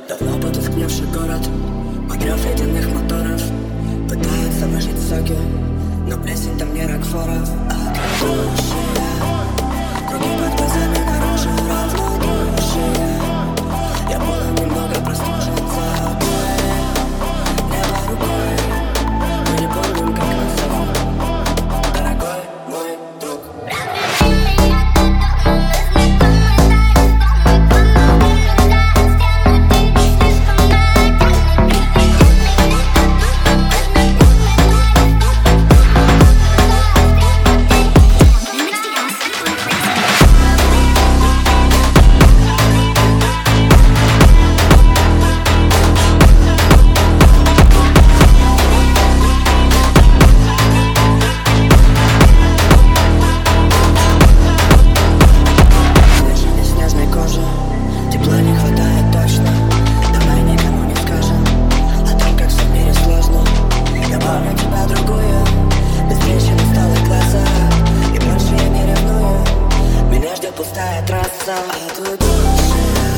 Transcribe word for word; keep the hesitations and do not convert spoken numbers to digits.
Давно потускневший город, под рев ледяных моторов пытаются выжить соки, но плесень там не Рокфоров. А души, круги под глазами наружу равнодушие. Я полон немного простужен забой, небо рукой. Мы не помним, как нас зовут, дорогой мой друг. Тепла не хватает точно. Давай никому не скажем о том, как все в мире сложно. Я помню тебя другую, без трещин усталых глазах, и больше я не ревную. Меня ждет пустая трасса. А тут души.